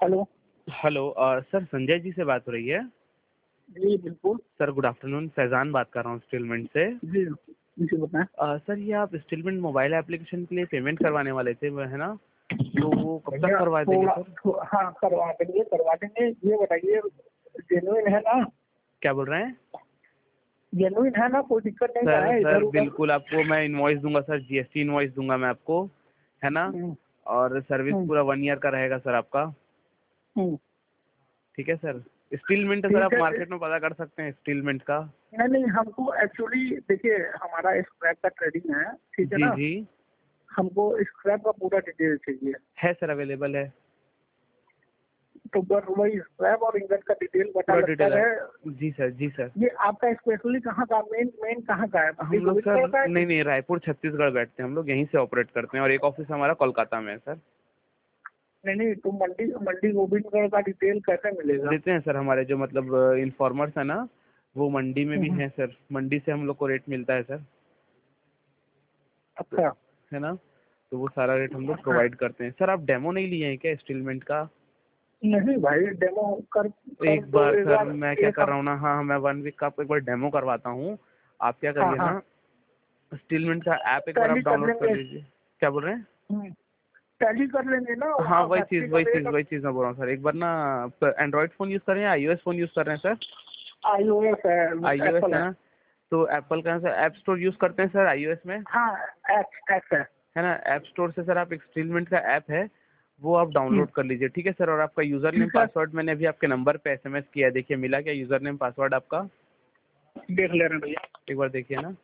Hello. Hello sir Sanjay ji से बात हो रही है। जी बिल्कुल। सर गुड आफ्टरनून, फैजान बात कर रहा हूँ स्टीलमेंट से। जी जी बताएं। सर ये आप स्टीलमेंट मोबाइल एप्लीकेशन के लिए पेमेंट करवाने वाले थे वो है ना, तो वो कब तक भैया करवा देंगे सर? हाँ करवा देंगे। ये बताइए जेन्युइन है ना? क्या बोल रहे हैं? जेन्युइन है ना, कोई दिक्कत नहीं ना सर है सर इधर उधर? बिल्कुल आपको मैं इनवॉइस दूंगा सर, जीएसटी इनवॉइस दूंगा मैं आपको, है ना। हम्म, और सर्विस हम्म, पूरा 1 ईयर का रहेगा सर आपका। हम्म। ठीक है सर। स्टीलमेंट सर ठीक आप है। मार्केट में पता कर सकते हैं स्टीलमेंट का। नहीं नहीं, हमको एक्चुअली देखिए हमारा स्क्रैप का ट्रेडिंग है, ठीक है जी ना? जी। हमको स्क्रैप का पूरा डिटेल चाहिए। है सर, अवेलेबल है। तो बस वही स्क्रैप और इंगट का डिटेल बता पूरा लगता डिटेल है। है। जी सर, जी सर। ये आपका स्पेशली कहाँ का, मेन मेन कहाँ का है? मंडी हम लोग सर गोविंदगढ़ का है नहीं कि? नहीं, रायपुर छत्तीसगढ़ बैठते हैं हम लोग, यहीं से ऑपरेट करते हैं और एक ऑफिस हमारा कोलकाता में है सर। नहीं नहीं, तो मंडी मंडी गोविंदगढ़ का डिटेल कैसे मिलेगा? देते हैं सर, हमारे जो मतलब इन्फॉर्मर्स है ना, वो मंडी में भी हम्म, हैं सर, मंडी से हम लोग को रेट मिलता है सर। तो अच्छा। है ना, तो वो सारा रेट हम लोग अच्छा। प्रोवाइड करते हैं सर। आप डेमो नहीं लिए हैं क्या स्टीलमेंट का? नहीं भाई, डेमो कर कर एक दो बार एक सर बार। मैं क्या एक कर हम। रहा हूँ ना, हाँ मैं 1 वीक का आपको एक बार डेमो करवाता हूँ। आप क्या हाँ करिए हाँ। ना, स्टीलमेंट का ऐप एक बार आप टैली कर डाउनलोड कर लेंगे। लीजिए। क्या बोल रहे हैं? टैली कर लेंगे ना, हाँ वहाँ वही फैक्ट्री चीज़ का वही चीज़ रेट। वही चीज़ मैं बोल रहा हूँ सर। एक बार ना एंड्रॉइड फ़ोन यूज़ कर रहे हैं या iOS फ़ोन यूज़ कर रहे हैं सर? iOS है, iOS एप्पल है है। ना, तो एप्पल का सर ऐप स्टोर यूज़ करते हैं सर iOS में, हाँ, एक्स है। है ना। ऐप स्टोर से सर आप एक स्टीलमेंट का ऐप है, वो आप डाउनलोड कर लीजिए, ठीक है सर। और आपका यूज़र नेम ठीक है, पासवर्ड मैंने अभी आपके नंबर पे एसएमएस किया है, देखिए मिला क्या यूज़र नेम पासवर्ड आपका? देख ले रहे हैं भैया। एक बार देखिए ना।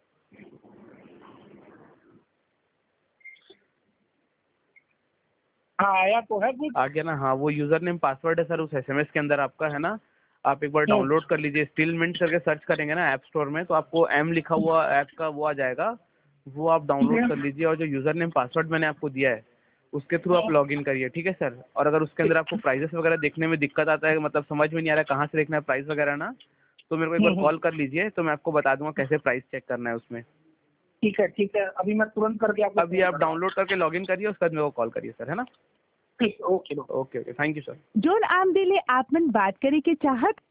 हाँ आया तो है कुछ। आ गया ना, हाँ वो यूज़र नेम पासवर्ड है सर उस एसएमएस के अंदर आपका, है ना। आप एक बार हम्म, डाउनलोड कर लीजिए, स्टीलमेंट करके सर्च करेंगे ना ऐप स्टोर में, तो आपको एम लिखा हुआ ऐप का वो आ जाएगा, वो आप ठीक डाउनलोड है। कर लीजिए। और जो यूज़र नेम पासवर्ड मैंने आपको दिया है उसके थ्रू आप हाँ, लॉग इन करिए, ठीक है सर। और अगर उसके अंदर आपको प्राइजेस वगैरह देखने में दिक्कत आता है, मतलब समझ में नहीं आ रहा है कहाँ से देखना है प्राइस वगैरह ना, तो मेरे को एक बार हम्म। कॉल कर लीजिए, तो मैं आपको बता दूंगा कैसे प्राइस चेक करना है उसमें। ठीक है ठीक है, अभी मैं तुरंत करके आपको अभी फोन आप कर रहा हूँ। डाउनलोड करके लॉग इन करिए, उसके बाद मेरे को कॉल करिए सर, है ना। ठीक, okay. Okay okay, thank you sir. जोन आमदिले आपमन बात करे के चाहत